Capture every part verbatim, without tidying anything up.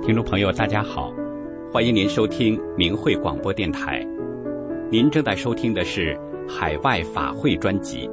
听众朋友大家好，欢迎您收听明慧广播电台。您正在收听的是海外法会专辑。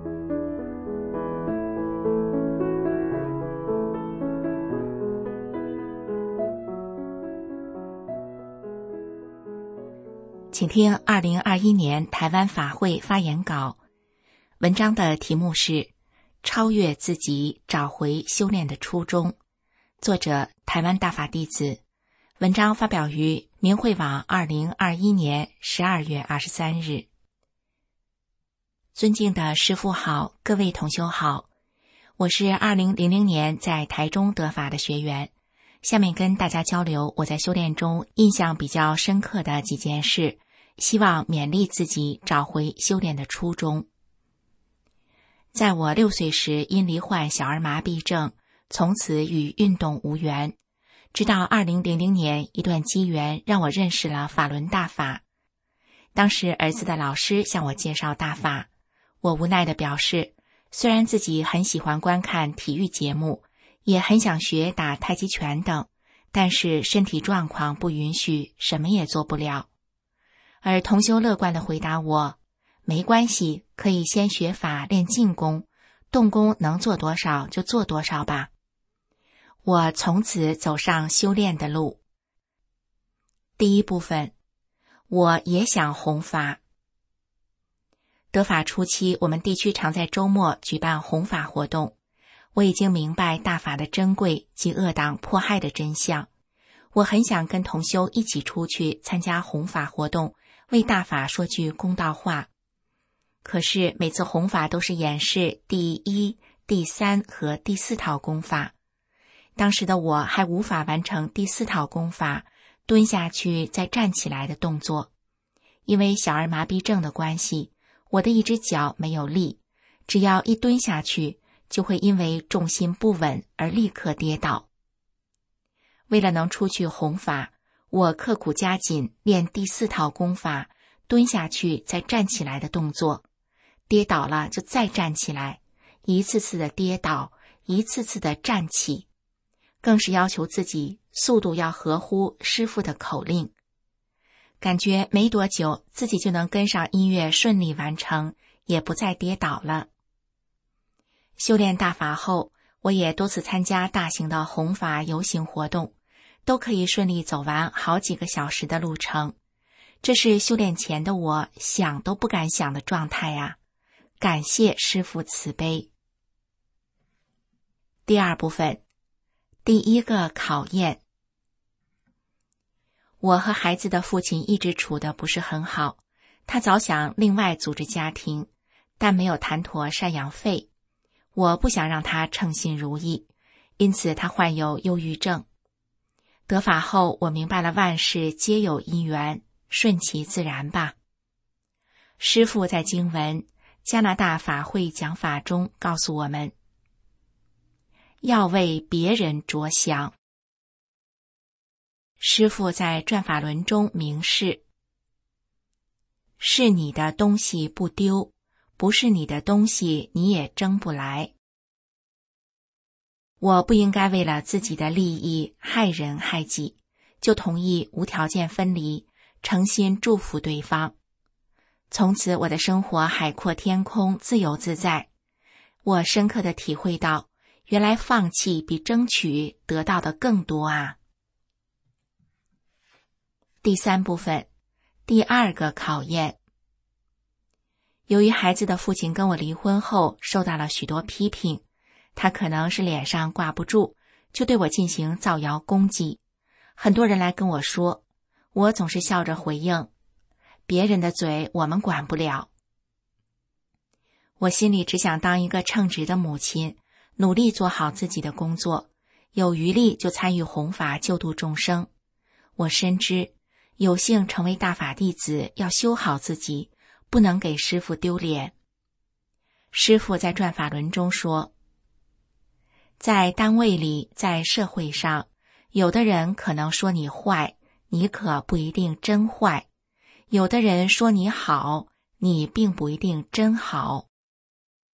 请听二零二一年台湾法会发言稿，文章的题目是超越自己，找回修炼的初衷，作者台湾大法弟子，文章发表于明慧网二零二一年十二月二十三日。尊敬的师父好，各位同修好，我是二零零零年在台中得法的学员，下面跟大家交流我在修炼中印象比较深刻的几件事，希望勉励自己找回修炼的初衷。在我六岁时因罹患小儿麻痹症，从此与运动无缘，直到二零零零年一段机缘让我认识了法轮大法。当时儿子的老师向我介绍大法，我无奈地表示，虽然自己很喜欢观看体育节目，也很想学打太极拳等，但是身体状况不允许，什么也做不了。而同修乐观地回答我，没关系，可以先学法练静功，动功能做多少就做多少吧。我从此走上修炼的路。第一部分，我也想弘法。得法初期，我们地区常在周末举办弘法活动，我已经明白大法的珍贵及恶党迫害的真相，我很想跟同修一起出去参加弘法活动，为大法说句公道话。可是每次弘法都是演示第一、第三和第四套功法，当时的我还无法完成第四套功法蹲下去再站起来的动作，因为小儿麻痹症的关系，我的一只脚没有力，只要一蹲下去就会因为重心不稳而立刻跌倒。为了能出去弘法，我刻苦加紧练第四套功法蹲下去再站起来的动作，跌倒了就再站起来，一次次的跌倒，一次次的站起，更是要求自己速度要合乎师父的口令。感觉没多久自己就能跟上音乐顺利完成，也不再跌倒了。修炼大法后，我也多次参加大型的弘法游行活动，都可以顺利走完好几个小时的路程。这是修炼前的我想都不敢想的状态啊！感谢师父慈悲。第二部分，第一个考验。我和孩子的父亲一直处得不是很好，他早想另外组织家庭，但没有谈妥赡养费。我不想让他称心如意，因此他患有忧郁症。得法后，我明白了万事皆有因缘，顺其自然吧。师父在经文加拿大法会讲法中告诉我们，要为别人着想。师父在转法轮中明示，是你的东西不丢，不是你的东西你也争不来。我不应该为了自己的利益害人害己，就同意无条件分离，诚心祝福对方。从此我的生活海阔天空，自由自在。我深刻地体会到，原来放弃比争取得到的更多啊。第三部分，第二个考验。由于孩子的父亲跟我离婚后受到了许多批评，他可能是脸上挂不住，就对我进行造谣攻击。很多人来跟我说，我总是笑着回应，别人的嘴我们管不了。我心里只想当一个称职的母亲，努力做好自己的工作，有余力就参与弘法救度众生。我深知有幸成为大法弟子，要修好自己，不能给师父丢脸。师父在转法轮中说，在单位里，在社会上，有的人可能说你坏，你可不一定真坏；有的人说你好，你并不一定真好。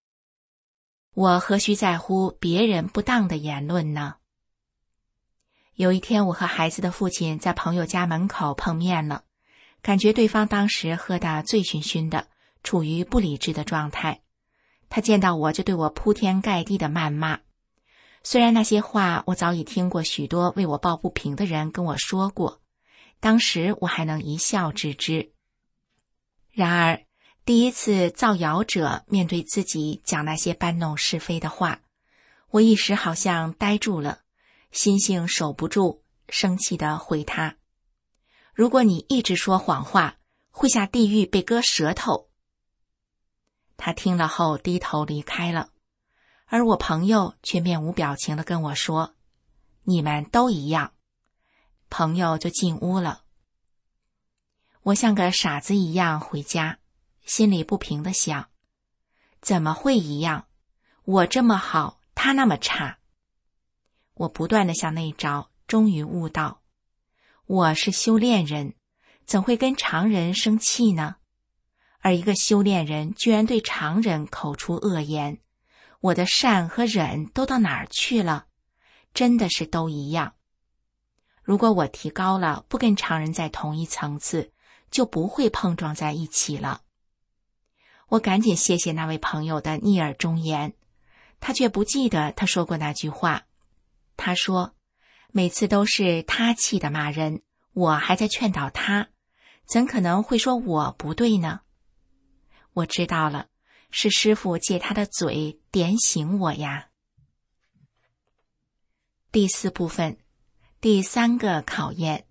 我何须在乎别人不当的言论呢？ 有一天，我和孩子的父亲在朋友家门口碰面了，感觉对方当时喝得醉醺醺的，处于不理智的状态。他见到我就对我铺天盖地的谩骂。虽然那些话我早已听过许多为我抱不平的人跟我说过，当时我还能一笑置之。然而，第一次造谣者面对自己讲那些搬弄是非的话，我一时好像呆住了，心性守不住，生气地回他：如果你一直说谎话，会下地狱被割舌头。他听了后低头离开了，而我朋友却面无表情地跟我说：你们都一样。朋友就进屋了。我像个傻子一样回家，心里不平地想：怎么会一样？我这么好，他那么差。我不断地向内找，终于悟到，我是修炼人，怎会跟常人生气呢？而一个修炼人居然对常人口出恶言，我的善和忍都到哪儿去了？真的是都一样。如果我提高了，不跟常人在同一层次，就不会碰撞在一起了。我赶紧谢谢那位朋友的逆耳忠言，他却不记得他说过那句话。他说，每次都是他气的骂人，我还在劝导他，怎可能会说我不对呢？我知道了，是师父借他的嘴点醒我呀。第四部分，第三个考验。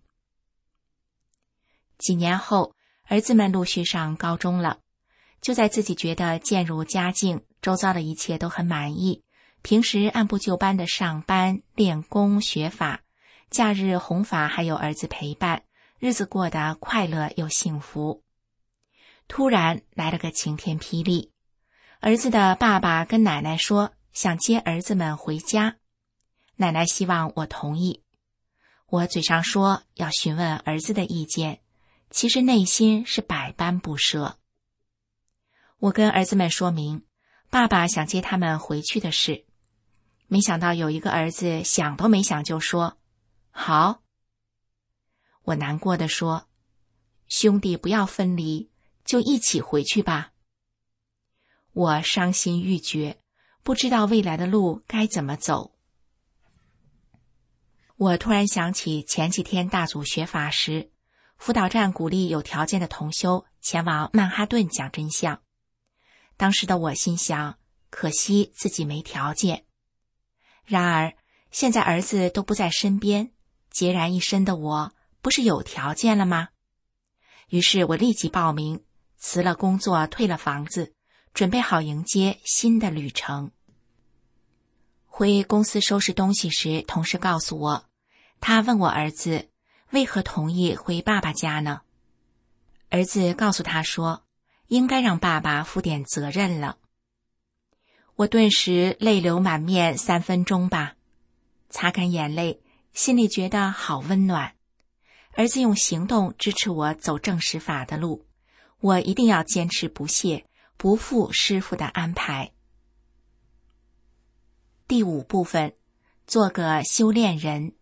几年后，儿子们陆续上高中了。就在自己觉得渐入佳境，周遭的一切都很满意，平时按部就班的上班、练功、学法，假日弘法还有儿子陪伴，日子过得快乐又幸福。突然来了个晴天霹雳，儿子的爸爸跟奶奶说想接儿子们回家，奶奶希望我同意。我嘴上说要询问儿子的意见，其实内心是百般不舍。我跟儿子们说明爸爸想接他们回去的事，没想到有一个儿子想都没想就说好。我难过地说，兄弟不要分离，就一起回去吧。我伤心欲绝，不知道未来的路该怎么走。我突然想起前几天大组学法时，辅导站鼓励有条件的同修前往曼哈顿讲真相。当时的我心想，可惜自己没条件。然而现在儿子都不在身边，孑然一身的我不是有条件了吗？于是我立即报名，辞了工作，退了房子，准备好迎接新的旅程。回公司收拾东西时，同事告诉我，他问我儿子为何同意回爸爸家呢？儿子告诉他说，应该让爸爸负点责任了。我顿时泪流满面，三分钟吧，擦干眼泪，心里觉得好温暖。儿子用行动支持我走正实法的路，我一定要坚持不懈，不负师父的安排。第五部分，做个修炼人。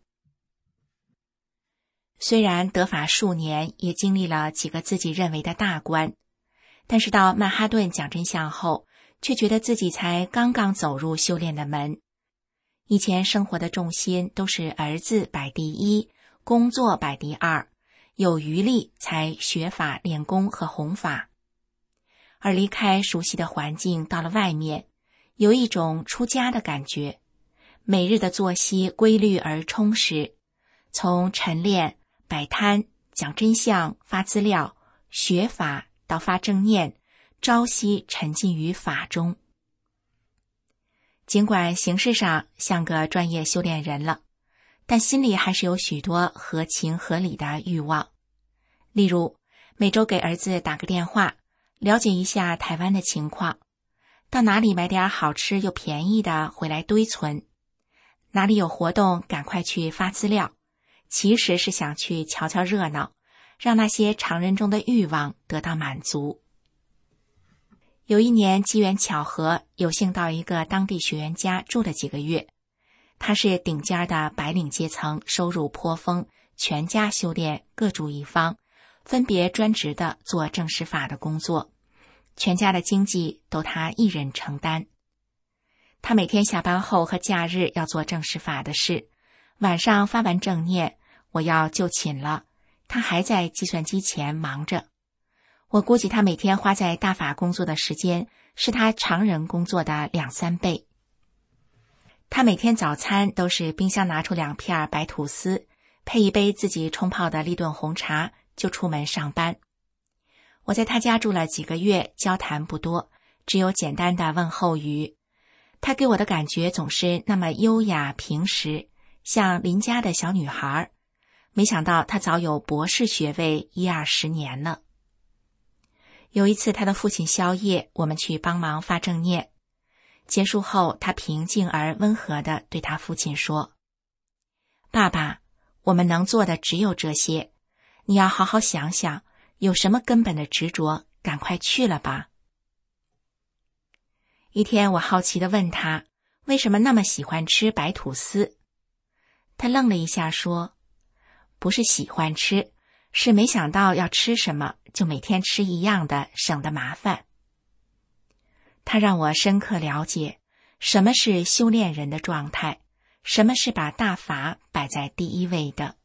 虽然得法数年，也经历了几个自己认为的大关，但是到曼哈顿讲真相后，却觉得自己才刚刚走入修炼的门。以前生活的重心都是儿子摆第一，工作摆第二，有余力才学法练功和弘法。而离开熟悉的环境，到了外面，有一种出家的感觉。每日的作息规律而充实，从晨练、摆摊、讲真相、发资料、学法到发正念，朝夕沉浸于法中。尽管形式上像个专业修炼人了，但心里还是有许多合情合理的欲望。例如，每周给儿子打个电话，了解一下台湾的情况，到哪里买点好吃又便宜的回来堆存，哪里有活动赶快去发资料，其实是想去瞧瞧热闹，让那些常人中的欲望得到满足。有一年机缘巧合，有幸到一个当地学员家住了几个月， 他是顶尖的白领阶层，收入颇丰，全家修炼，各主一方，分别专职的做正式法的工作，全家的经济都他一人承担。他每天下班后和假日要做正式法的事，晚上发完正念，我要就寝了，他还在计算机前忙着。我估计他每天花在大法工作的时间是他常人工作的两三倍。他每天早餐都是冰箱拿出两片白吐司，配一杯自己冲泡的立顿红茶，就出门上班。我在他家住了几个月，交谈不多，只有简单的问候语。他给我的感觉总是那么优雅平实，像邻家的小女孩。没想到他早有博士学位一二十年了。有一次他的父亲宵夜，我们去帮忙发正念。结束后，他平静而温和地对他父亲说：爸爸，我们能做的只有这些，你要好好想想，有什么根本的执着，赶快去了吧。一天我好奇地问他，为什么那么喜欢吃白吐司？他愣了一下说，不是喜欢吃，是没想到要吃什么，就每天吃一样的，省得麻烦。他让我深刻了解什么是修炼人的状态，什么是把大法摆在第一位的。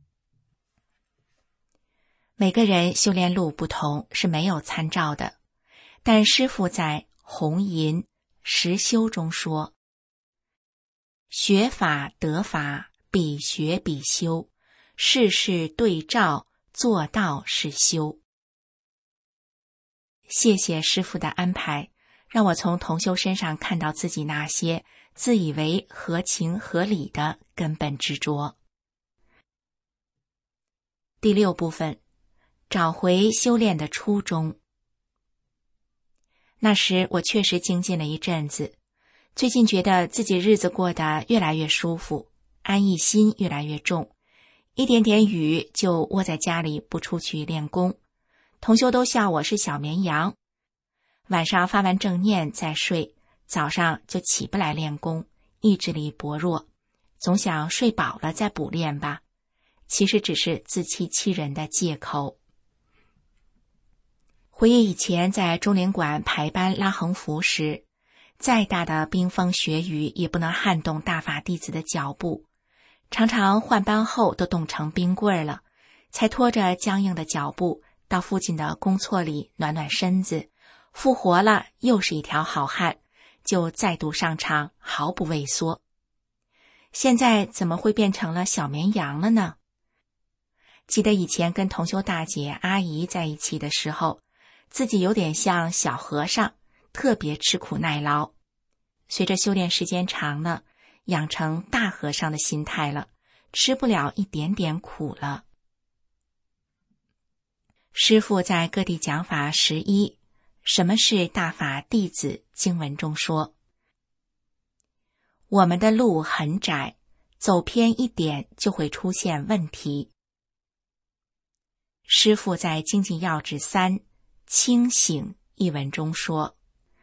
每个人修炼路不同，是没有参照的，但师父在红银实修中说，学法得法，比学比修，事事对照，做到是修。谢谢师父的安排，让我从同修身上看到自己那些自以为合情合理的根本执着。第六部分，找回修炼的初衷。那时我确实精进了一阵子，最近觉得自己日子过得越来越舒服，安逸心越来越重，一点点雨就窝在家里不出去练功，同修都笑我是小绵羊。晚上发完正念再睡，早上就起不来练功，意志力薄弱，总想睡饱了再补练吧，其实只是自欺欺人的借口。回忆以前在中领馆排班拉横幅时，再大的冰封雪雨也不能撼动大法弟子的脚步，常常换班后都冻成冰棍了，才拖着僵硬的脚步到附近的公厕里暖暖身子，复活了又是一条好汉，就再度上场，毫不畏缩。现在怎么会变成了小绵羊了呢？记得以前跟同修大姐阿姨在一起的时候，自己有点像小和尚，特别吃苦耐劳。随着修炼时间长了，养成大和尚的心态了，吃不了一点点苦了。师父在各地讲法十一，什么是大法弟子经文中说，我们的路很窄，走偏一点就会出现问题。师父在精进要旨三清醒一文中说，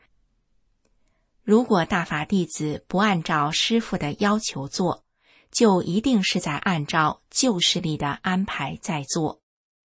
如果大法弟子不按照师父的要求做，就一定是在按照旧势力的安排在做。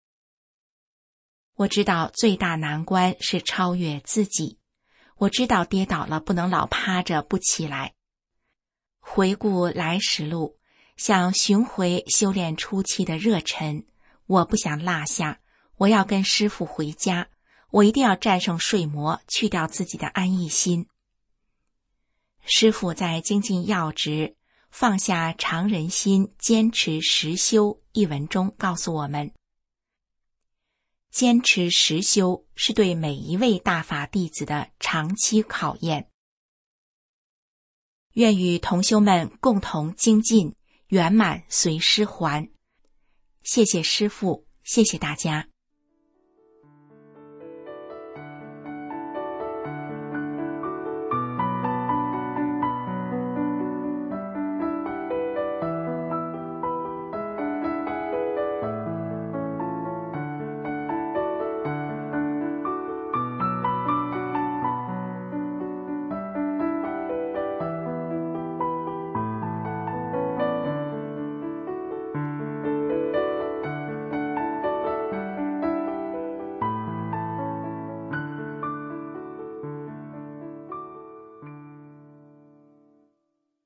我知道最大难关是超越自己，我知道跌倒了不能老趴着不起来。回顾来时路，想寻回修炼初期的热忱，我不想落下，我要跟师父回家，我一定要战胜睡魔，去掉自己的安逸心。师父在精进要旨放下常人心，坚持实修一文中告诉我们，坚持实修是对每一位大法弟子的长期考验。愿与同修们共同精进，圆满随师还。谢谢师父，谢谢大家。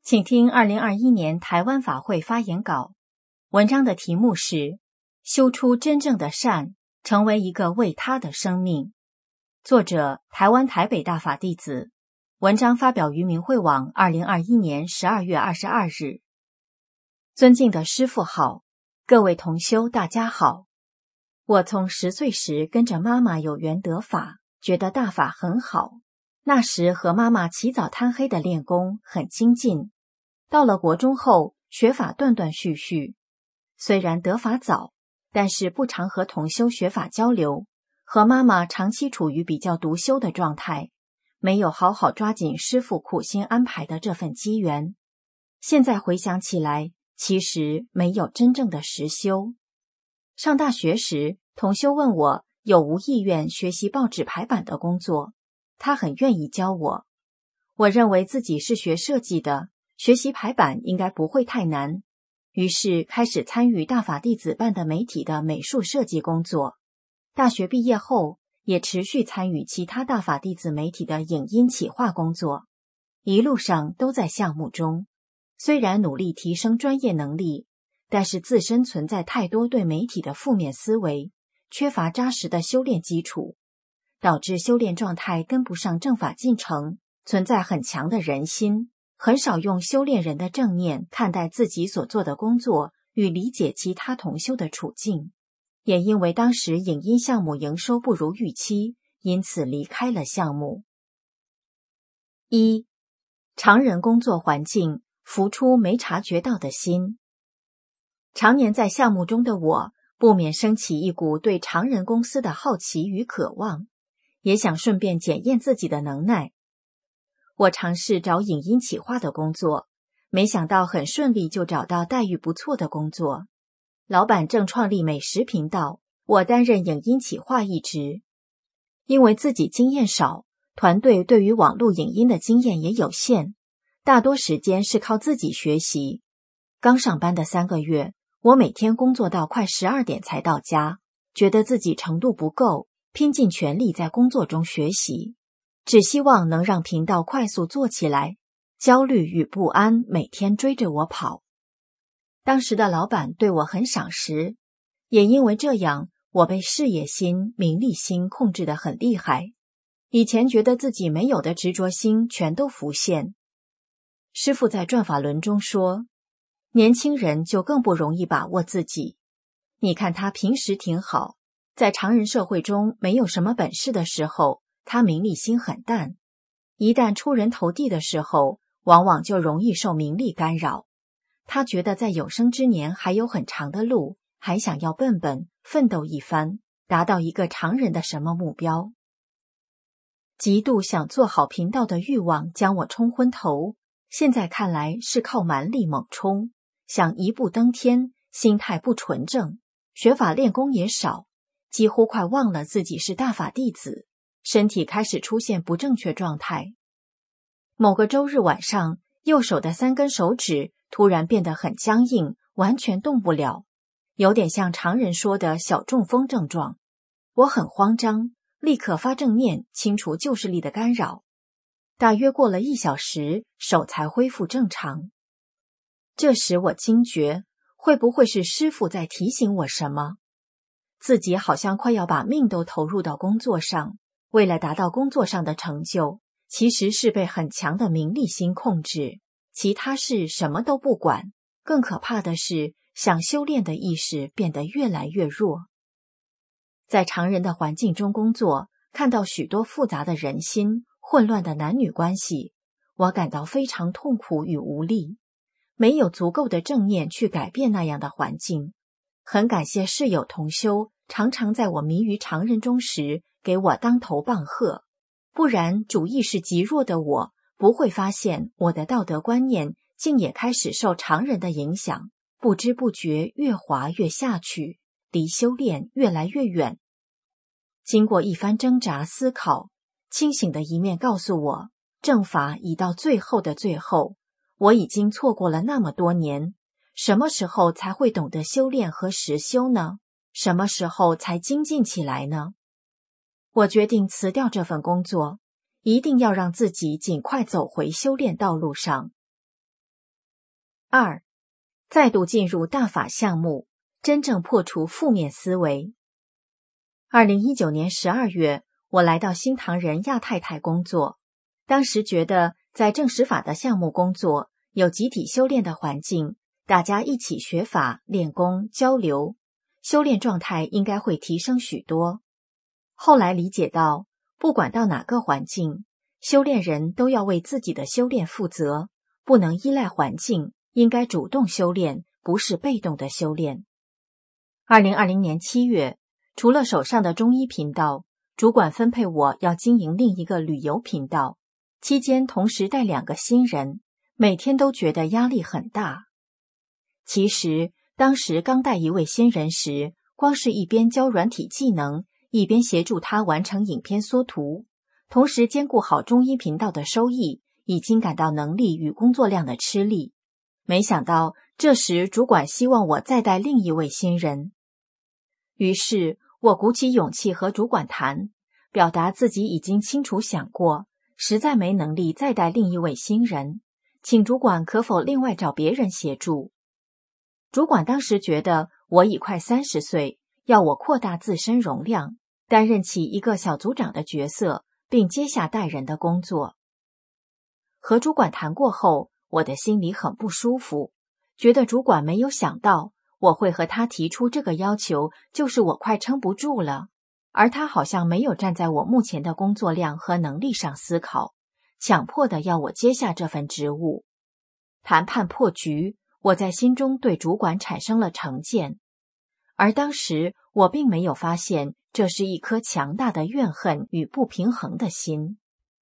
请听二零二一年台湾法会发言稿。文章的题目是修出真正的善，成为一个为他的生命。作者台湾台北大法弟子。文章发表于明慧网二零二一年十二月二十二日。尊敬的师父好，各位同修大家好。我从十岁时跟着妈妈有缘得法，觉得大法很好。那时和妈妈起早贪黑的练功，很精进。到了国中后，学法断断续续。虽然得法早，但是不常和同修学法交流，和妈妈长期处于比较独修的状态，没有好好抓紧师父苦心安排的这份机缘。现在回想起来，其实没有真正的实修。上大学时，同修问我有无意愿学习报纸排版的工作，他很愿意教我。我认为自己是学设计的，学习排版应该不会太难，于是开始参与大法弟子办的媒体的美术设计工作。大学毕业后，也持续参与其他大法弟子媒体的影音企划工作，一路上都在项目中。虽然努力提升专业能力，但是自身存在太多对媒体的负面思维，缺乏扎实的修炼基础，导致修炼状态跟不上正法进程，存在很强的人心，很少用修炼人的正念看待自己所做的工作与理解其他同修的处境。也因为当时影音项目营收不如预期，因此离开了项目。一、常人工作环境浮出没察觉到的心。常年在项目中的我，不免升起一股对常人公司的好奇与渴望，也想顺便检验自己的能耐。我尝试找影音企划的工作，没想到很顺利就找到待遇不错的工作。老板正创立美食频道，我担任影音企划一职。因为自己经验少，团队对于网络影音的经验也有限，大多时间是靠自己学习。刚上班的三个月，我每天工作到快十二点才到家，觉得自己程度不够，拼尽全力在工作中学习，只希望能让频道快速做起来。焦虑与不安每天追着我跑。当时的老板对我很赏识，也因为这样，我被事业心、名利心控制得很厉害。以前觉得自己没有的执着心全都浮现。师父在转法轮中说，年轻人就更不容易把握自己。你看他平时挺好，在常人社会中没有什么本事的时候，他名利心很淡。一旦出人头地的时候，往往就容易受名利干扰。他觉得在有生之年还有很长的路，还想要笨笨奋斗一番，达到一个常人的什么目标。极度想做好频道的欲望将我冲昏头，现在看来是靠蛮力猛冲，想一步登天，心态不纯正，学法练功也少，几乎快忘了自己是大法弟子，身体开始出现不正确状态。某个周日晚上，右手的三根手指突然变得很僵硬，完全动不了，有点像常人说的小中风症状。我很慌张，立刻发正念，清除旧势力的干扰。大约过了一小时，手才恢复正常。这时我惊觉，会不会是师父在提醒我什么？自己好像快要把命都投入到工作上，为了达到工作上的成就，其实是被很强的名利心控制，其他事什么都不管。更可怕的是，想修炼的意识变得越来越弱。在常人的环境中工作，看到许多复杂的人心、混乱的男女关系，我感到非常痛苦与无力，没有足够的正念去改变那样的环境。很感谢室友同修，常常在我迷于常人中时给我当头棒喝，不然主意识极弱的我不会发现我的道德观念竟也开始受常人的影响，不知不觉越滑越下去，离修炼越来越远。经过一番挣扎思考，清醒的一面告诉我，正法已到最后的最后，我已经错过了那么多年，什么时候才会懂得修炼和实修呢？什么时候才精进起来呢？我决定辞掉这份工作，一定要让自己尽快走回修炼道路上。 二，再度进入大法项目，真正破除负面思维。二零一九年十二月，我来到新唐人亚太太工作，当时觉得在正实法的项目工作，有集体修炼的环境，大家一起学法、练功、交流，修炼状态应该会提升许多。后来理解到，不管到哪个环境，修炼人都要为自己的修炼负责，不能依赖环境，应该主动修炼，不是被动的修炼。二零二零年七月，除了手上的中医频道，主管分配我要经营另一个旅游频道，期间同时带两个新人，每天都觉得压力很大。其实当时刚带一位新人时，光是一边教软体技能，一边协助他完成影片缩图，同时兼顾好中医频道的收益，已经感到能力与工作量的吃力。没想到这时主管希望我再带另一位新人，于是我鼓起勇气和主管谈，表达自己已经清楚想过，实在没能力再带另一位新人，请主管可否另外找别人协助。主管当时觉得我已快三十岁，要我扩大自身容量，担任起一个小组长的角色，并接下带人的工作。和主管谈过后，我的心里很不舒服，觉得主管没有想到我会和他提出这个要求，就是我快撑不住了，而他好像没有站在我目前的工作量和能力上思考，强迫的要我接下这份职务。谈判破局，我在心中对主管产生了成见，而当时我并没有发现这是一颗强大的怨恨与不平衡的心。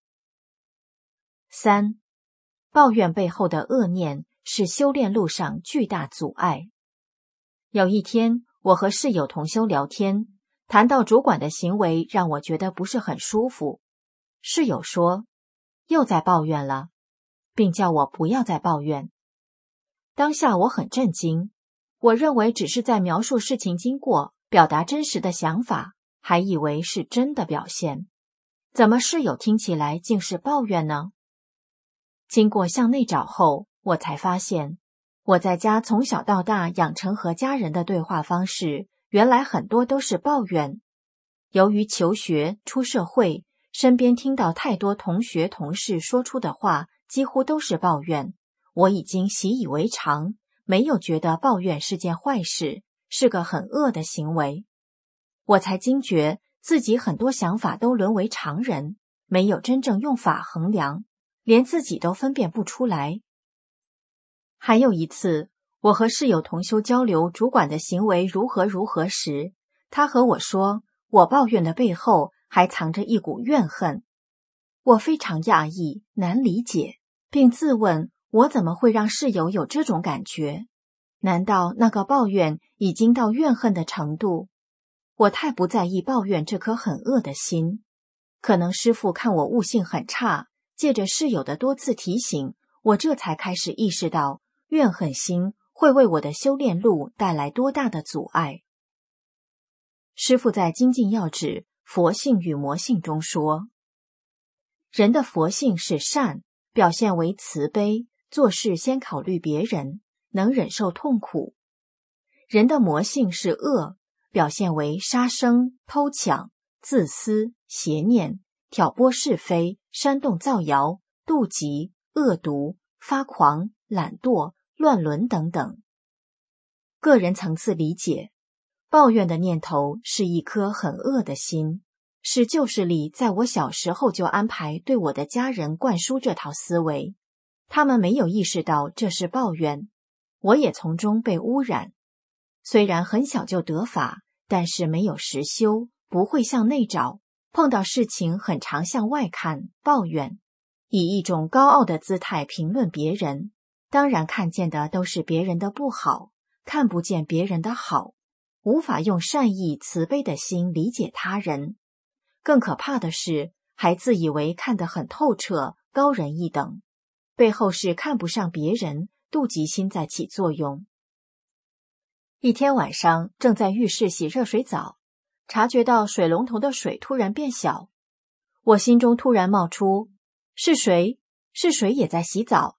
三，抱怨背后的恶念是修炼路上巨大阻碍。有一天，我和室友同修聊天，谈到主管的行为让我觉得不是很舒服。室友说，又在抱怨了，并叫我不要再抱怨。当下我很震惊，我认为只是在描述事情经过，表达真实的想法，还以为是真的表现。怎么室友听起来竟是抱怨呢？经过向内找后，我才发现，我在家从小到大养成和家人的对话方式，原来很多都是抱怨。由于求学、出社会，身边听到太多同学、同事说出的话，几乎都是抱怨。我已经习以为常，没有觉得抱怨是件坏事，是个很恶的行为。我才惊觉自己很多想法都沦为常人，没有真正用法衡量，连自己都分辨不出来。还有一次，我和室友同修交流主管的行为如何如何时，他和我说，我抱怨的背后还藏着一股怨恨。我非常讶异，难理解，并自问，我怎么会让室友有这种感觉？难道那个抱怨已经到怨恨的程度？我太不在意抱怨这颗很恶的心。可能师父看我悟性很差，借着室友的多次提醒，我这才开始意识到怨恨心会为我的修炼路带来多大的阻碍。师父在精进要旨佛性与魔性中说，人的佛性是善，表现为慈悲，做事先考虑别人，能忍受痛苦。人的魔性是恶，表现为杀生、偷抢、自私、邪念、挑拨是非、煽动造谣、妒忌、恶毒、发狂、懒惰、乱伦等等。个人层次理解，抱怨的念头是一颗很恶的心，是旧势力在我小时候就安排对我的家人灌输这套思维，他们没有意识到这是抱怨，我也从中被污染。虽然很小就得法，但是没有实修，不会向内找，碰到事情很常向外看，抱怨，以一种高傲的姿态评论别人，当然看见的都是别人的不好，看不见别人的好，无法用善意慈悲的心理解他人。更可怕的是，还自以为看得很透彻，高人一等，背后是看不上别人，妒忌心在起作用。一天晚上，正在浴室洗热水澡，察觉到水龙头的水突然变小，我心中突然冒出，是谁？是谁也在洗澡？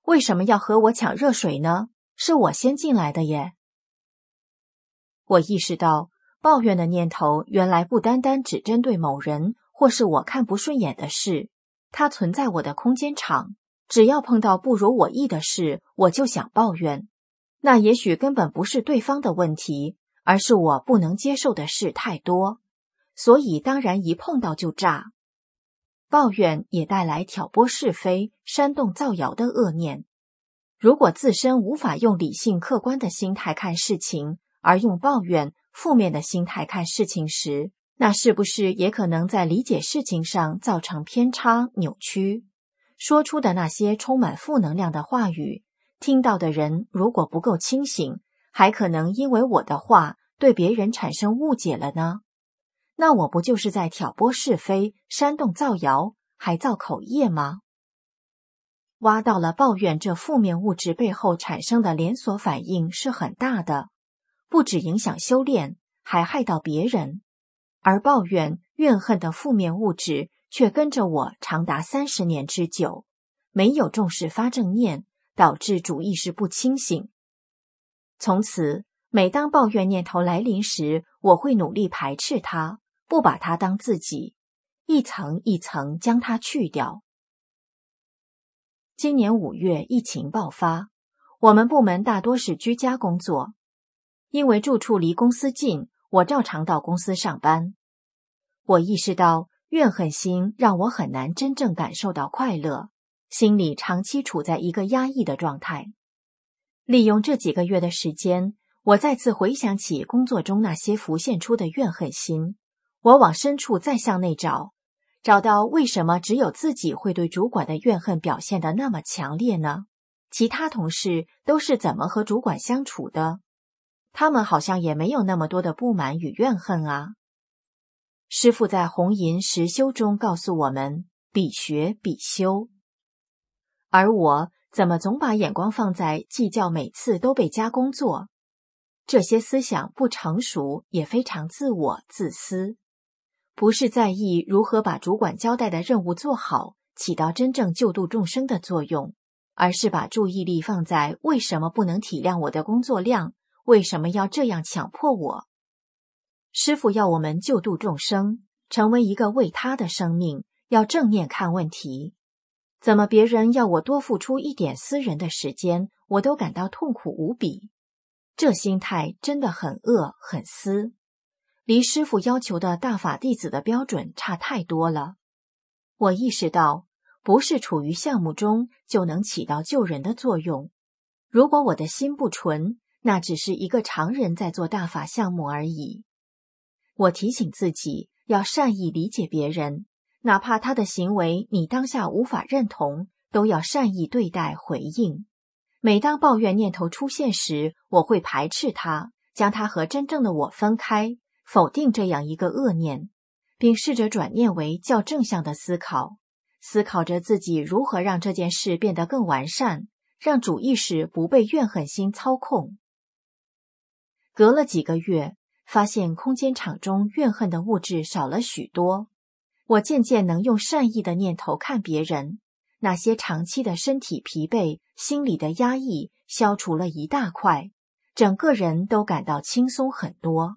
为什么要和我抢热水呢？是我先进来的耶。我意识到，抱怨的念头原来不单单只针对某人或是我看不顺眼的事，它存在我的空间场。只要碰到不如我意的事，我就想抱怨。那也许根本不是对方的问题，而是我不能接受的事太多，所以当然一碰到就炸。抱怨也带来挑拨是非、煽动造谣的恶念。如果自身无法用理性客观的心态看事情，而用抱怨、负面的心态看事情时，那是不是也可能在理解事情上造成偏差、扭曲？说出的那些充满负能量的话语，听到的人如果不够清醒，还可能因为我的话对别人产生误解了呢？那我不就是在挑拨是非、煽动造谣，还造口业吗？挖到了抱怨这负面物质背后产生的连锁反应是很大的，不只影响修炼，还害到别人。而抱怨、怨恨的负面物质却跟着我长达三十年之久，没有重视发正念，导致主意识不清醒。从此，每当抱怨念头来临时，我会努力排斥它，不把它当自己，一层一层将它去掉。今年五月疫情爆发，我们部门大多是居家工作，因为住处离公司近，我照常到公司上班。我意识到怨恨心让我很难真正感受到快乐，心里长期处在一个压抑的状态。利用这几个月的时间，我再次回想起工作中那些浮现出的怨恨心，我往深处再向内找，找到为什么只有自己会对主管的怨恨表现得那么强烈呢？其他同事都是怎么和主管相处的？他们好像也没有那么多的不满与怨恨啊。师父在红银实修中告诉我们，必学必修。而我怎么总把眼光放在计较每次都被加工作？这些思想不成熟，也非常自我自私，不是在意如何把主管交代的任务做好，起到真正救度众生的作用，而是把注意力放在为什么不能体谅我的工作量，为什么要这样强迫我。师父要我们救度众生，成为一个为他的生命，要正面看问题。怎么别人要我多付出一点私人的时间，我都感到痛苦无比。这心态真的很恶很私，离师父要求的大法弟子的标准差太多了。我意识到，不是处于项目中就能起到救人的作用。如果我的心不纯，那只是一个常人在做大法项目而已。我提醒自己要善意理解别人，哪怕他的行为你当下无法认同，都要善意对待回应。每当抱怨念头出现时，我会排斥它，将它和真正的我分开，否定这样一个恶念，并试着转念为较正向的思考，思考着自己如何让这件事变得更完善，让主意识不被怨恨心操控。隔了几个月，发现空间场中怨恨的物质少了许多，我渐渐能用善意的念头看别人，那些长期的身体疲惫、心理的压抑消除了一大块，整个人都感到轻松很多。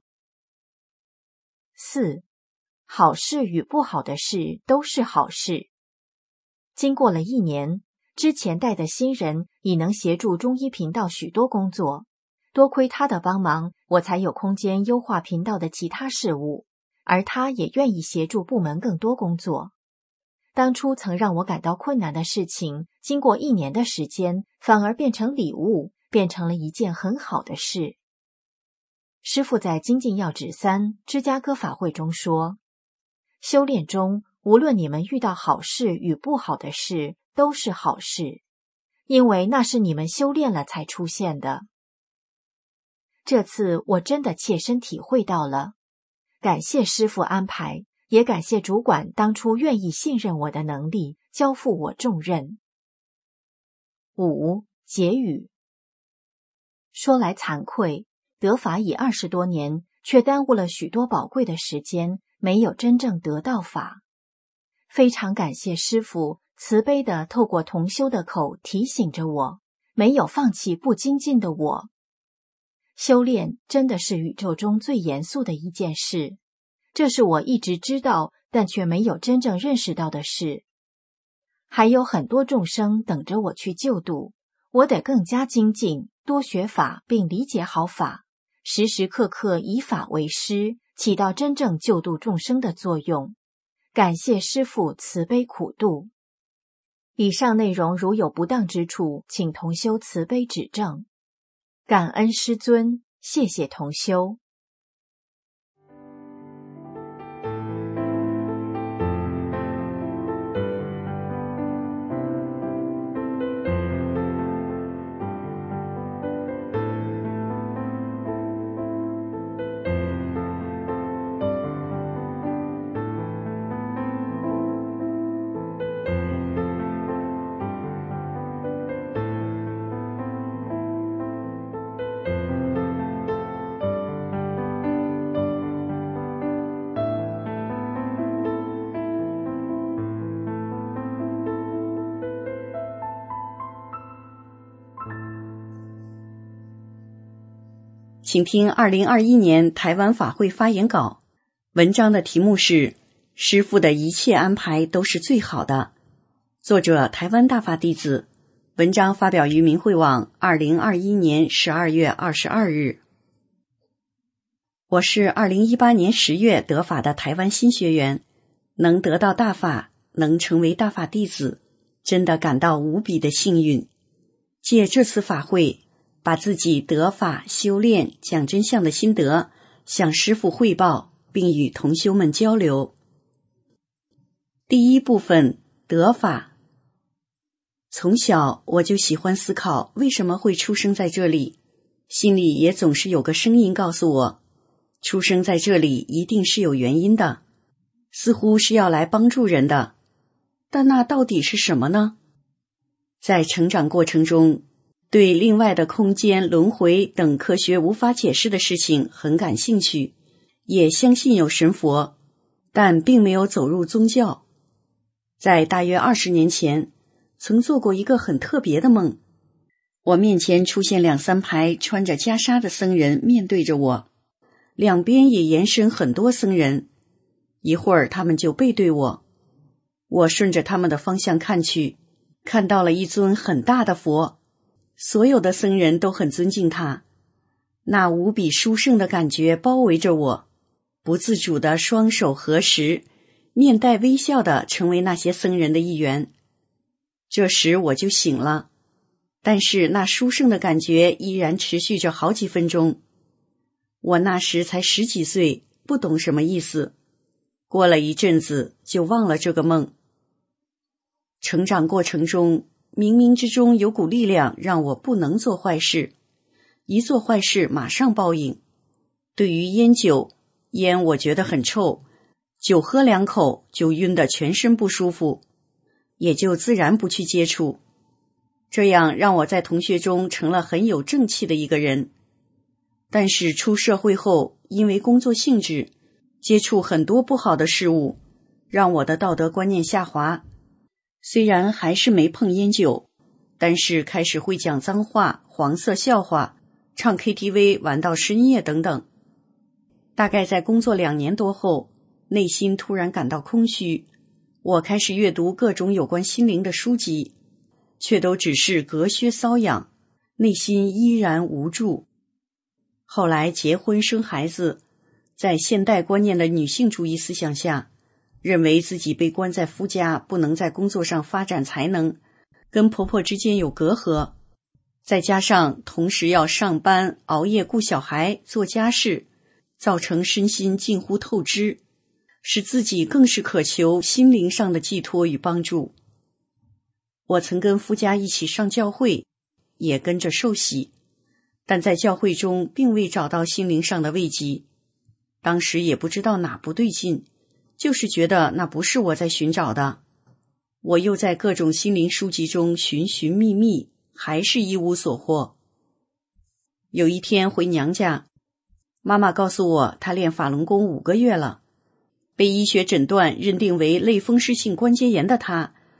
四，好事与不好的事都是好事。经过了一年，之前带的新人已能协助中医频道许多工作，多亏他的帮忙，我才有空间优化频道的其他事务，而他也愿意协助部门更多工作。当初曾让我感到困难的事情，经过一年的时间，反而变成礼物，变成了一件很好的事。师父在精进要旨三芝加哥法会中说，修炼中无论你们遇到好事与不好的事，都是好事，因为那是你们修炼了才出现的。这次我真的切身体会到了，感谢师父安排，也感谢主管当初愿意信任我的能力，交付我重任。五、结语。说来惭愧，得法已二十多年，却耽误了许多宝贵的时间，没有真正得到法。非常感谢师父慈悲地透过同修的口提醒着我，没有放弃不精进的我。修炼真的是宇宙中最严肃的一件事，这是我一直知道但却没有真正认识到的事。还有很多众生等着我去救度，我得更加精进，多学法并理解好法，时时刻刻以法为师，起到真正救度众生的作用。感谢师父慈悲苦度。以上内容如有不当之处，请同修慈悲指正。感恩师尊，谢谢同修。 请听二零二一年台湾法会发言稿，文章的题目是师父的一切安排都是最好的，作者台湾大法弟子，文章发表于明慧网二零二一年十二月二十二日。我是二零一八年十月得法的台湾新学员，能得到大法，能成为大法弟子，真的感到无比的幸运。借这次法会，把自己得法修炼讲真相的心得向师父汇报，并与同修们交流。第一部分，得法。从小我就喜欢思考为什么会出生在这里，心里也总是有个声音告诉我，出生在这里一定是有原因的，似乎是要来帮助人的，但那到底是什么呢？在成长过程中，对另外的空间、轮回等科学无法解释的事情很感兴趣，也相信有神佛，但并没有走入宗教。在大约二十年前，曾做过一个很特别的梦，我面前出现两三排穿着袈裟的僧人面对着我，两边也延伸很多僧人，一会儿他们就背对我，我顺着他们的方向看去，看到了一尊很大的佛，所有的僧人都很尊敬他，那无比殊胜的感觉包围着我，不自主的双手合十，面带微笑的成为那些僧人的一员。这时我就醒了，但是那殊胜的感觉依然持续着好几分钟。我那时才十几岁，不懂什么意思，过了一阵子就忘了这个梦。成长过程中，冥冥之中有股力量让我不能做坏事，一做坏事马上报应。对于烟酒，烟我觉得很臭，酒喝两口就晕得全身不舒服，也就自然不去接触。这样让我在同学中成了很有正气的一个人。但是出社会后，因为工作性质，接触很多不好的事物，让我的道德观念下滑。虽然还是没碰烟酒，但是开始会讲脏话、黄色笑话，唱 K T V 玩到深夜等等。大概在工作两年多后，内心突然感到空虚，我开始阅读各种有关心灵的书籍，却都只是隔靴搔痒，内心依然无助。后来结婚生孩子，在现代观念的女性主义思想下，认为自己被关在夫家，不能在工作上发展才能，跟婆婆之间有隔阂，再加上同时要上班、熬夜顾小孩、做家事，造成身心近乎透支，使自己更是渴求心灵上的寄托与帮助。我曾跟夫家一起上教会，也跟着受洗，但在教会中并未找到心灵上的慰藉，当时也不知道哪不对劲，就是觉得那不是我在寻找的。我又在各种心灵书籍中寻寻觅觅，还是一无所获。有一天回娘家，妈妈告诉我，她练法轮功五个月了，被医学诊断认定为类风湿性关节炎的她，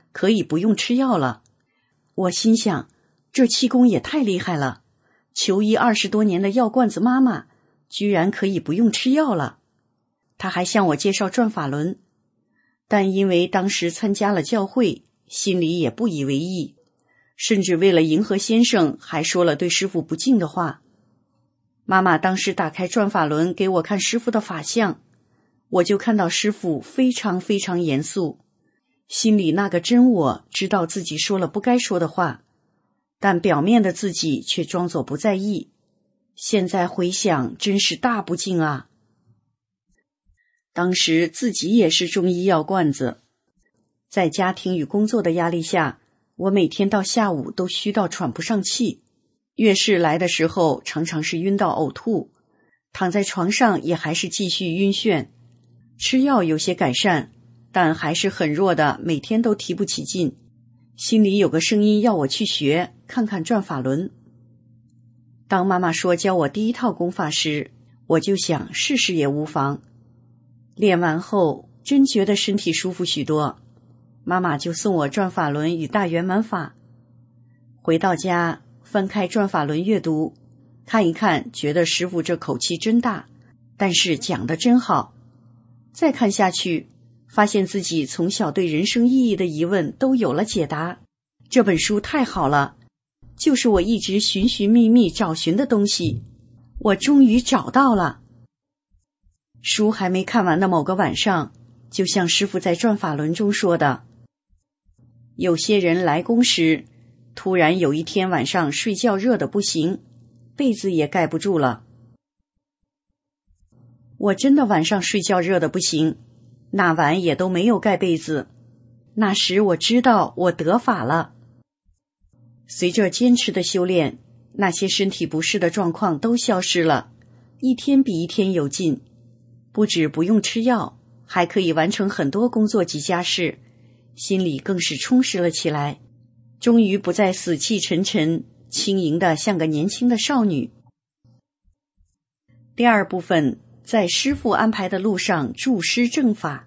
可以不用吃药了。我心想，这气功也太厉害了，求医二十多年的药罐子妈妈居然可以不用吃药了。他还向我介绍转法轮，但因为当时参加了教会，心里也不以为意，甚至为了迎合先生还说了对师父不敬的话。妈妈当时打开转法轮给我看师父的法相，我就看到师父非常非常严肃，心里那个真我知道自己说了不该说的话，但表面的自己却装作不在意。现在回想真是大不敬啊。当时自己也是中医药罐子，在家庭与工作的压力下，我每天到下午都虚到喘不上气，月事来的时候常常是晕到呕吐，躺在床上也还是继续晕眩。吃药有些改善，但还是很弱的，每天都提不起劲。心里有个声音要我去学，看看转法轮。当妈妈说教我第一套功法时，我就想试试也无妨。练完后真觉得身体舒服许多，妈妈就送我转法轮与大圆满法。回到家翻开转法轮阅读，看一看，觉得师父这口气真大，但是讲得真好。再看下去，发现自己从小对人生意义的疑问都有了解答。这本书太好了，就是我一直寻寻觅觅找寻的东西，我终于找到了。书还没看完的某个晚上，就像师父在转法轮中说的，有些人来宫时，突然有一天晚上睡觉热得不行，被子也盖不住了。我真的晚上睡觉热得不行，那晚也都没有盖被子。那时我知道我得法了。随着坚持的修炼，那些身体不适的状况都消失了，一天比一天有劲。不止不用吃药，还可以完成很多工作及家事，心里更是充实了起来，终于不再死气沉沉，轻盈的像个年轻的少女。第二部分，在师父安排的路上助师正法。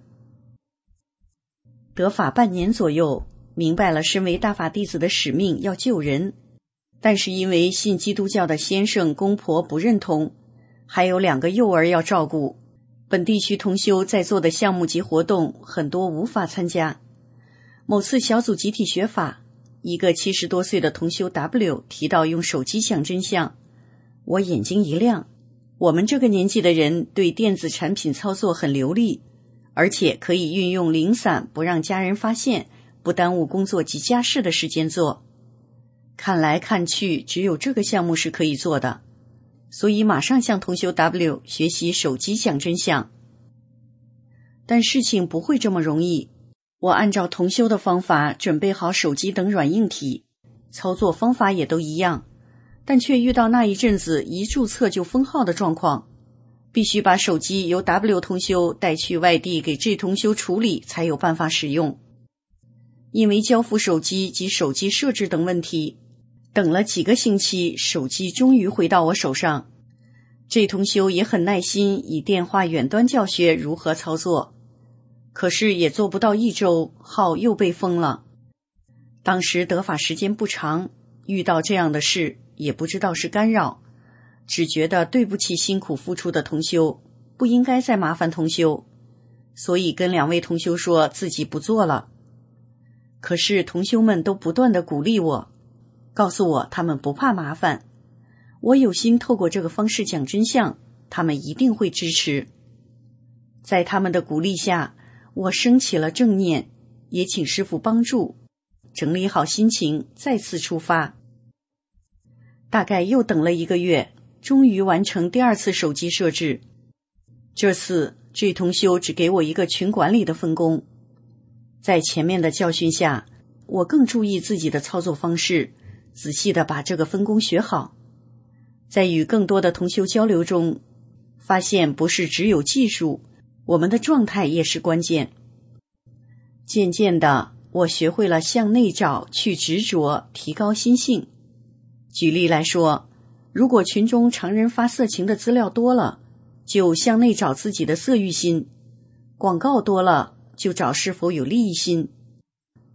得法半年左右，明白了身为大法弟子的使命要救人，但是因为信基督教的先生公婆不认同，还有两个幼儿要照顾，本地区同修在做的项目及活动很多无法参加。某次小组集体学法，一个七十多岁的同修 W 提到用手机想真相，我眼睛一亮。我们这个年纪的人对电子产品操作很流利，而且可以运用零散不让家人发现，不耽误工作及家事的时间做。看来看去只有这个项目是可以做的，所以马上向同修 W 学习手机想真相。但事情不会这么容易，我按照同修的方法准备好手机等软硬体，操作方法也都一样，但却遇到那一阵子一注册就封号的状况，必须把手机由 W 同修带去外地给 G 同修处理才有办法使用。因为交付手机及手机设置等问题，等了几个星期，手机终于回到我手上。G 同修也很耐心，以电话远端教学如何操作，可是也做不到一周，号又被封了。当时得法时间不长，遇到这样的事也不知道是干扰，只觉得对不起辛苦付出的同修，不应该再麻烦同修，所以跟两位同修说自己不做了。可是同修们都不断地鼓励我，告诉我他们不怕麻烦，我有心透过这个方式讲真相，他们一定会支持。在他们的鼓励下，我升起了正念，也请师父帮助，整理好心情，再次出发。大概又等了一个月，终于完成第二次手机设置。这次这同修只给我一个群管理的分工。在前面的教训下，我更注意自己的操作方式，仔细地把这个分工学好。在与更多的同修交流中，发现不是只有技术，我们的状态也是关键。渐渐的，我学会了向内找，去执着，提高心性。举例来说，如果群中常人发色情的资料多了，就向内找自己的色欲心；广告多了，就找是否有利益心。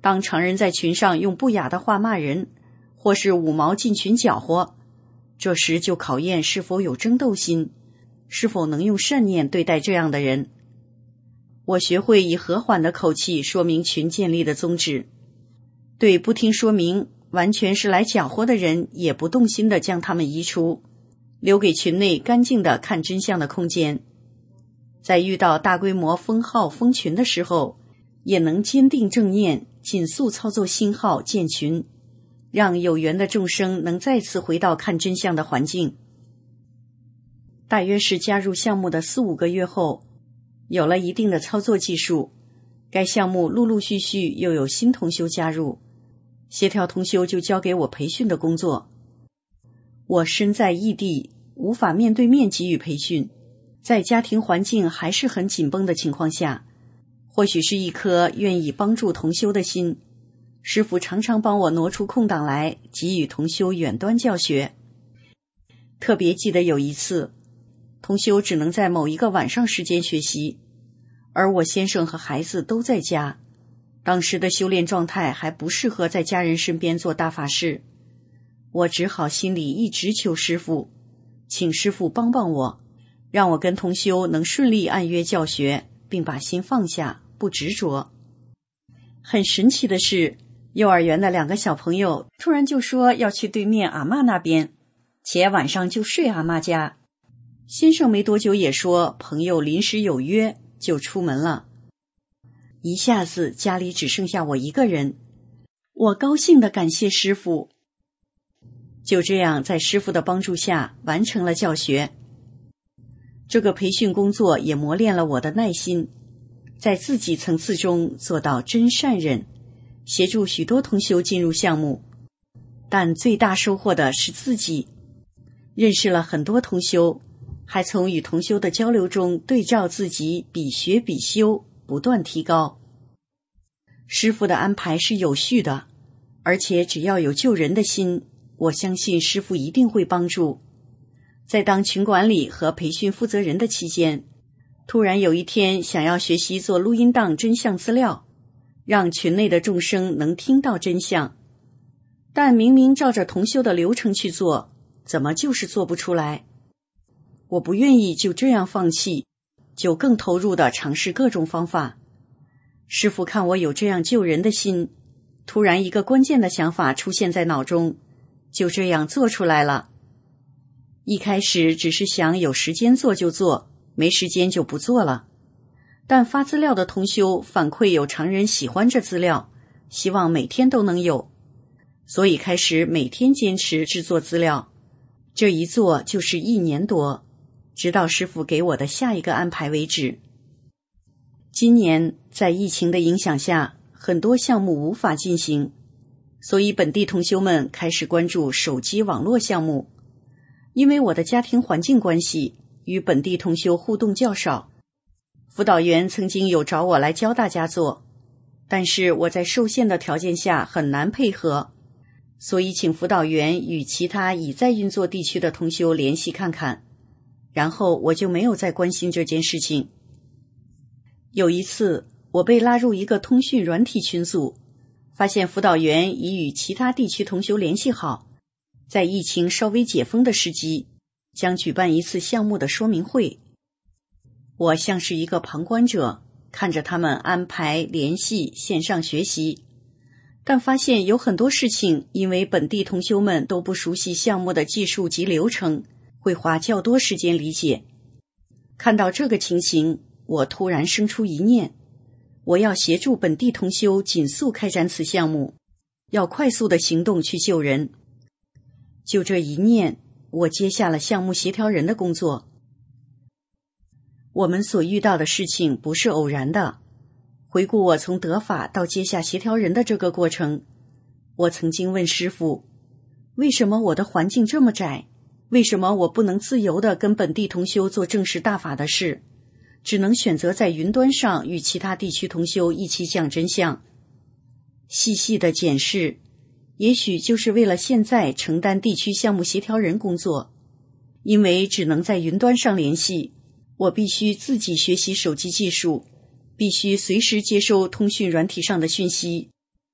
当常人在群上用不雅的话骂人，或是五毛进群搅和，这时就考验是否有争斗心，是否能用善念对待这样的人。我学会以和缓的口气说明群建立的宗旨，对不听说明完全是来搅和的人也不动心地将他们移除，留给群内干净的看真相的空间。在遇到大规模封号封群的时候，也能坚定正念，紧速操作新号建群，让有缘的众生能再次回到看真相的环境。大约是加入项目的四五个月后，有了一定的操作技术，该项目陆陆续续又有新同修加入，协调同修就交给我培训的工作。我身在异地，无法面对面给予培训，在家庭环境还是很紧绷的情况下，或许是一颗愿意帮助同修的心，师父常常帮我挪出空档来给予同修远端教学。特别记得有一次，同修只能在某一个晚上时间学习，而我先生和孩子都在家，当时的修炼状态还不适合在家人身边做大法事，我只好心里一直求师父，请师父帮帮我，让我跟同修能顺利按约教学，并把心放下，不执着。很神奇的是，幼儿园的两个小朋友突然就说要去对面阿嬷那边，且晚上就睡阿嬷家。先生没多久也说朋友临时有约，就出门了。一下子家里只剩下我一个人，我高兴地感谢师父。就这样在师父的帮助下完成了教学。这个培训工作也磨练了我的耐心，在自己层次中做到真善忍，协助许多同修进入项目。但最大收获的是自己，认识了很多同修，还从与同修的交流中对照自己，比学比修，不断提高。师父的安排是有序的，而且只要有救人的心，我相信师父一定会帮助。在当群管理和培训负责人的期间，突然有一天想要学习做录音档真相资料，让群内的众生能听到真相，但明明照着同修的流程去做，怎么就是做不出来？我不愿意就这样放弃，就更投入地尝试各种方法。师父看我有这样救人的心，突然一个关键的想法出现在脑中，就这样做出来了。一开始只是想有时间做就做，没时间就不做了。但发资料的同修反馈有常人喜欢这资料，希望每天都能有，所以开始每天坚持制作资料。这一做就是一年多，直到师父给我的下一个安排为止。今年在疫情的影响下，很多项目无法进行，所以本地同修们开始关注手机网络项目。因为我的家庭环境关系，与本地同修互动较少，辅导员曾经有找我来教大家做，但是我在受限的条件下很难配合，所以请辅导员与其他已在运作地区的同修联系看看，然后我就没有再关心这件事情。有一次我被拉入一个通讯软体群组，发现辅导员已与其他地区同修联系好，在疫情稍微解封的时机，将举办一次项目的说明会。我像是一个旁观者，看着他们安排联系线上学习，但发现有很多事情因为本地同修们都不熟悉项目的技术及流程，会花较多时间理解。看到这个情形，我突然生出一念，我要协助本地同修紧速开展此项目，要快速的行动去救人。就这一念，我接下了项目协调人的工作。我们所遇到的事情不是偶然的，回顾我从得法到接下协调人的这个过程，我曾经问师父，为什么我的环境这么窄？为什么我不能自由地跟本地同修做正式大法的事，只能选择在云端上与其他地区同修一起讲真相？细细的检视，也许就是为了现在承担地区项目协调人工作。因为只能在云端上联系，我必须自己学习手机技术，必须随时接收通讯软体上的讯息，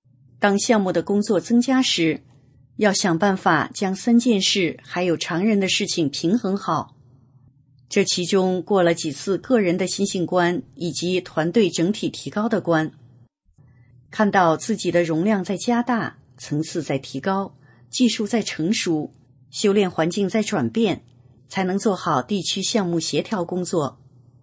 当项目的工作增加时，要想办法将三件事还有常人的事情平衡好。这其中过了几次个人的心性关以及团队整体提高的关，看到自己的容量在加大，层次在提高，技术在成熟，修炼环境在转变，才能做好地区项目协调工作。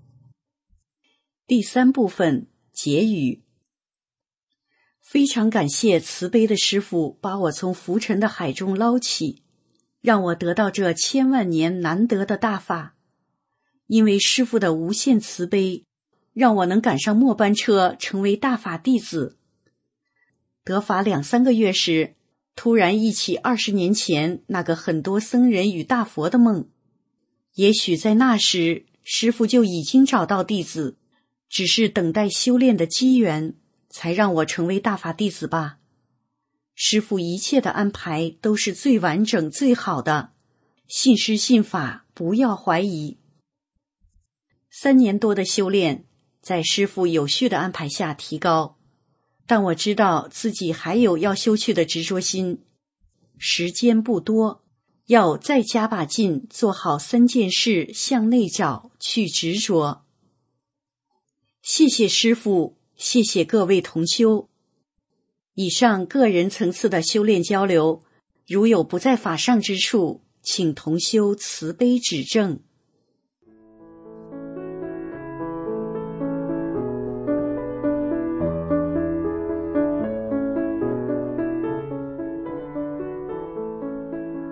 第三部分，结语。非常感谢慈悲的师父把我从浮沉的海中捞起，让我得到这千万年难得的大法。因为师父的无限慈悲，让我能赶上末班车，成为大法弟子。得法两三个月时，突然忆起二十年前那个很多僧人与大佛的梦。也许在那时，师父就已经找到弟子，只是等待修炼的机缘，才让我成为大法弟子吧。师父一切的安排都是最完整最好的，信师信法，不要怀疑。三年多的修炼，在师父有序的安排下提高，但我知道自己还有要修去的执着心，时间不多，要再加把劲，做好三件事，向内找，去执着。谢谢师父，谢谢各位同修。以上个人层次的修炼交流，如有不在法上之处，请同修慈悲指正。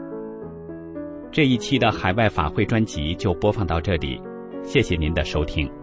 这一期的海外法会专辑就播放到这里，谢谢您的收听。